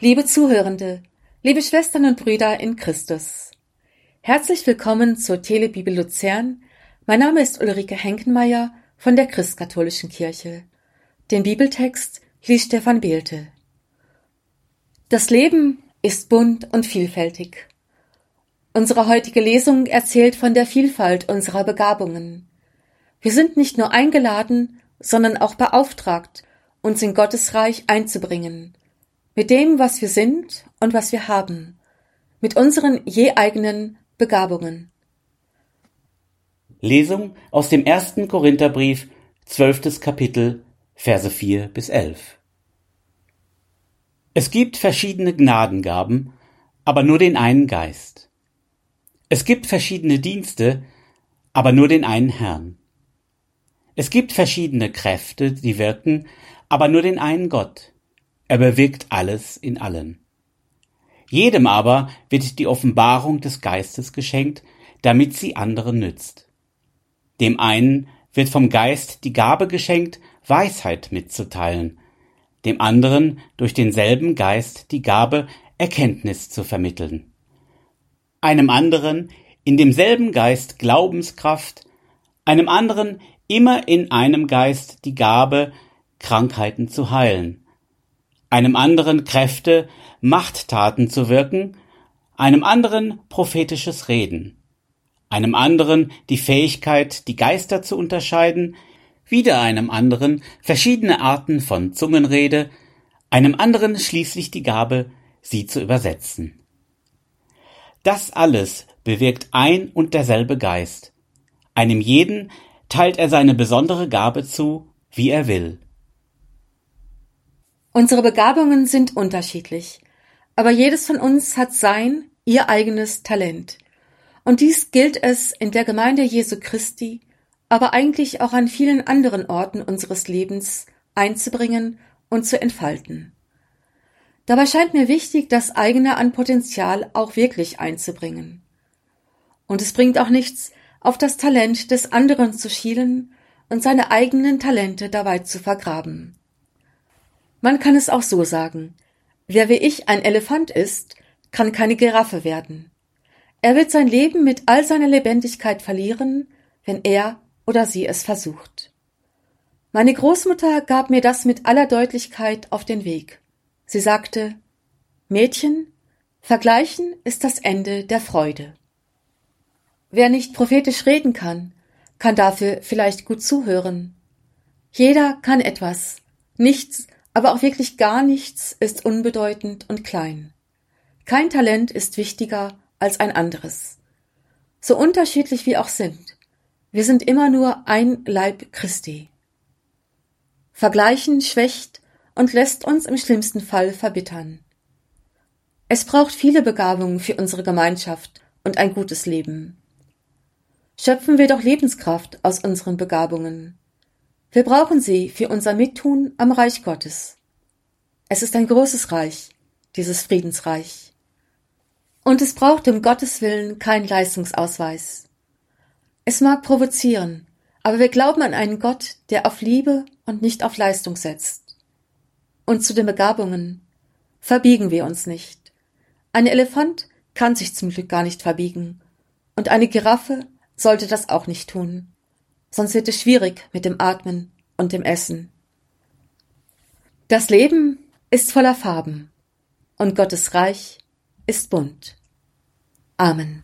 Liebe Zuhörende, liebe Schwestern und Brüder in Christus, herzlich willkommen zur Telebibel Luzern. Mein Name ist Ulrike Henkenmeier von der Christkatholischen Kirche. Den Bibeltext liest Stefan Behlte. Das Leben ist bunt und vielfältig. Unsere heutige Lesung erzählt von der Vielfalt unserer Begabungen. Wir sind nicht nur eingeladen, sondern auch beauftragt, uns in Gottes Reich einzubringen, mit dem, was wir sind und was wir haben, mit unseren je eigenen Begabungen. Lesung aus dem 1. Korintherbrief, 12. Kapitel, Verse 4 bis 11. Es gibt verschiedene Gnadengaben, aber nur den einen Geist. Es gibt verschiedene Dienste, aber nur den einen Herrn. Es gibt verschiedene Kräfte, die wirken, aber nur den einen Gott. Er bewirkt alles in allen. Jedem aber wird die Offenbarung des Geistes geschenkt, damit sie anderen nützt. Dem einen wird vom Geist die Gabe geschenkt, Weisheit mitzuteilen, dem anderen durch denselben Geist die Gabe, Erkenntnis zu vermitteln, einem anderen in demselben Geist Glaubenskraft, einem anderen immer in einem Geist die Gabe, Krankheiten zu heilen, einem anderen Kräfte, Machttaten zu wirken, einem anderen prophetisches Reden, einem anderen die Fähigkeit, die Geister zu unterscheiden, wieder einem anderen verschiedene Arten von Zungenrede, einem anderen schließlich die Gabe, sie zu übersetzen. Das alles bewirkt ein und derselbe Geist. Einem jeden teilt er seine besondere Gabe zu, wie er will. Unsere Begabungen sind unterschiedlich, aber jedes von uns hat ihr eigenes Talent. Und dies gilt es in der Gemeinde Jesu Christi, aber eigentlich auch an vielen anderen Orten unseres Lebens einzubringen und zu entfalten. Dabei scheint mir wichtig, das eigene an Potenzial auch wirklich einzubringen. Und es bringt auch nichts, auf das Talent des anderen zu schielen und seine eigenen Talente dabei zu vergraben. Man kann es auch so sagen: Wer wie ich ein Elefant ist, kann keine Giraffe werden. Er wird sein Leben mit all seiner Lebendigkeit verlieren, wenn er oder sie es versucht. Meine Großmutter gab mir das mit aller Deutlichkeit auf den Weg. Sie sagte: Mädchen, Vergleichen ist das Ende der Freude. Wer nicht prophetisch reden kann dafür vielleicht gut zuhören. Jeder kann etwas. Nichts, aber auch wirklich gar nichts ist unbedeutend und klein. Kein Talent ist wichtiger als ein anderes. So unterschiedlich wir auch sind, wir sind immer nur ein Leib Christi. Vergleichen schwächt und lässt uns im schlimmsten Fall verbittern. Es braucht viele Begabungen für unsere Gemeinschaft und ein gutes Leben. Schöpfen wir doch Lebenskraft aus unseren Begabungen. Wir brauchen sie für unser Mittun am Reich Gottes. Es ist ein großes Reich, dieses Friedensreich. Und es braucht um Gottes Willen keinen Leistungsausweis. Es mag provozieren, aber wir glauben an einen Gott, der auf Liebe und nicht auf Leistung setzt. Und zu den Begabungen: Verbiegen wir uns nicht. Ein Elefant kann sich zum Glück gar nicht verbiegen, und eine Giraffe sollte das auch nicht tun, sonst wird es schwierig mit dem Atmen und dem Essen. Das Leben ist voller Farben und Gottes Reich ist bunt. Amen.